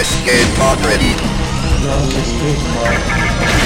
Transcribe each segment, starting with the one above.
escape pod ready. Launch escape pod.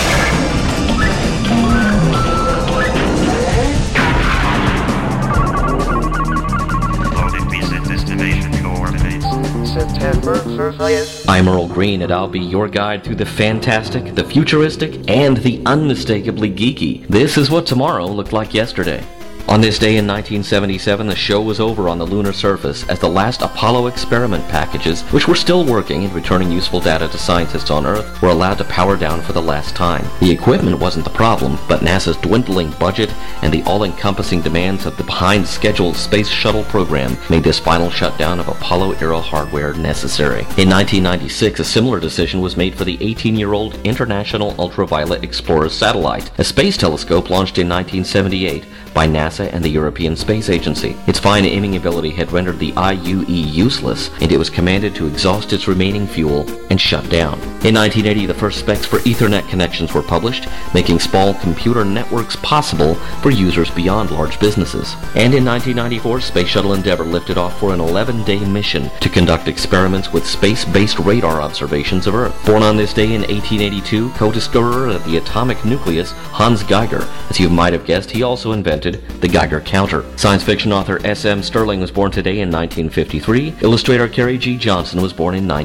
I'm Earl Green, and I'll be your guide through the fantastic, the futuristic, and the unmistakably geeky. This is what tomorrow looked like yesterday. On this day in 1977, the show was over on the lunar surface as the last Apollo experiment packages, which were still working and returning useful data to scientists on Earth, were allowed to power down for the last time. The equipment wasn't the problem, but NASA's dwindling budget and the all-encompassing demands of the behind-scheduled Space Shuttle program made this final shutdown of Apollo-era hardware necessary. In 1996, a similar decision was made for the 18-year-old International Ultraviolet Explorer satellite, a space telescope launched in 1978 by NASA and the European Space Agency. Its fine aiming ability had rendered the IUE useless, and it was commanded to exhaust its remaining fuel and shut down. In 1980, the first specs for Ethernet connections were published, making small computer networks possible for users beyond large businesses. And in 1994, Space Shuttle Endeavour lifted off for an 11-day mission to conduct experiments with space-based radar observations of Earth. Born on this day in 1882, co-discoverer of the atomic nucleus, Hans Geiger. As you might have guessed, he also invented the Geiger counter. Science fiction author S.M. Stirling was born today in 1953. Illustrator Kerry G. Johnson was born in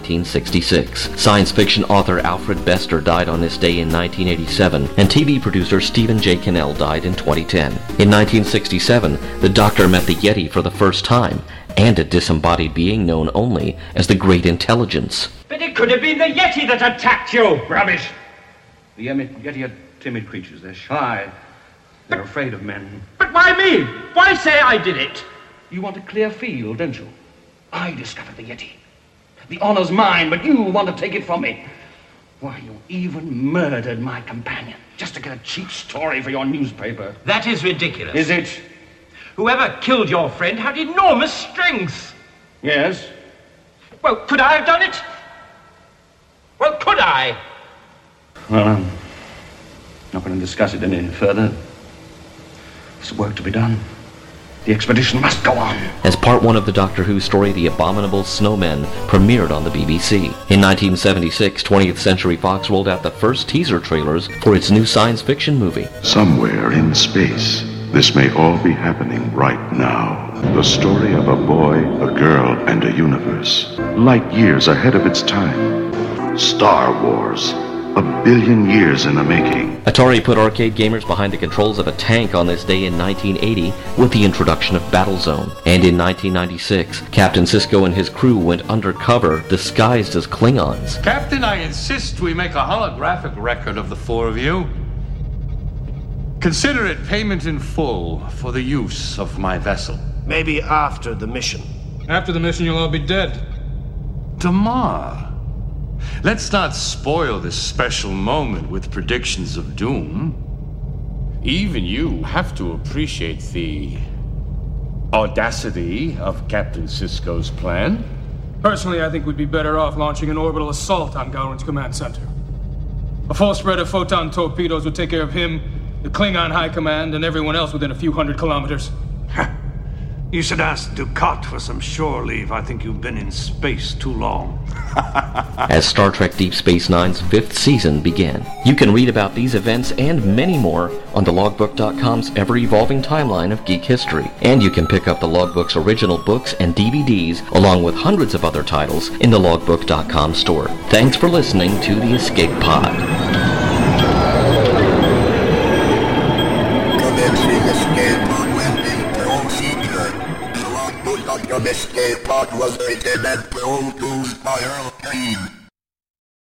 1966. Science fiction author Alfred Bester died on this day in 1987, and TV producer Stephen J. Cannell died in 2010. In 1967, the Doctor met the Yeti for the first time, and a disembodied being known only as the Great Intelligence. But it could have been the Yeti that attacked you! Rubbish! The Yeti are timid creatures. They're shy. They're afraid of men. But why me? Why say I did it? You want a clear field, don't you? I discovered the Yeti. The honor's mine, but you want to take it from me. Why, you even murdered my companion just to get a cheap story for your newspaper. That is ridiculous. Is it? Whoever killed your friend had enormous strength. Yes. Well, could I have done it? Well, could I? Well, I'm not going to discuss it any further. There's work to be done. The expedition must go on. As part one of the Doctor Who story, The Abominable Snowmen premiered on the BBC. In 1976, 20th Century Fox rolled out the first teaser trailers for its new science fiction movie. Somewhere in space, this may all be happening right now. The story of a boy, a girl, and a universe. Light years ahead of its time. Star Wars. 1 billion years in the making. Atari put arcade gamers behind the controls of a tank on this day in 1980 with the introduction of Battlezone. And in 1996, Captain Sisko and his crew went undercover disguised as Klingons. Captain, I insist we make a holographic record of the four of you. Consider it payment in full for the use of my vessel. Maybe after the mission. After the mission, you'll all be dead. Damar. Let's not spoil this special moment with predictions of doom. Even you have to appreciate the audacity of Captain Sisko's plan. Personally, I think we'd be better off launching an orbital assault on Gowron's command center. A full spread of photon torpedoes would take care of him, the Klingon High Command, and everyone else within a few hundred kilometers. You should ask Ducat for some shore leave. I think you've been in space too long. As Star Trek Deep Space Nine's 5th season began. You can read about these events and many more on the Logbook.com's ever-evolving timeline of geek history. And you can pick up the Logbook's original books and DVDs along with hundreds of other titles in the Logbook.com store. Thanks for listening to The Escape Pod. The Escape Pod was written and produced by Earl Green.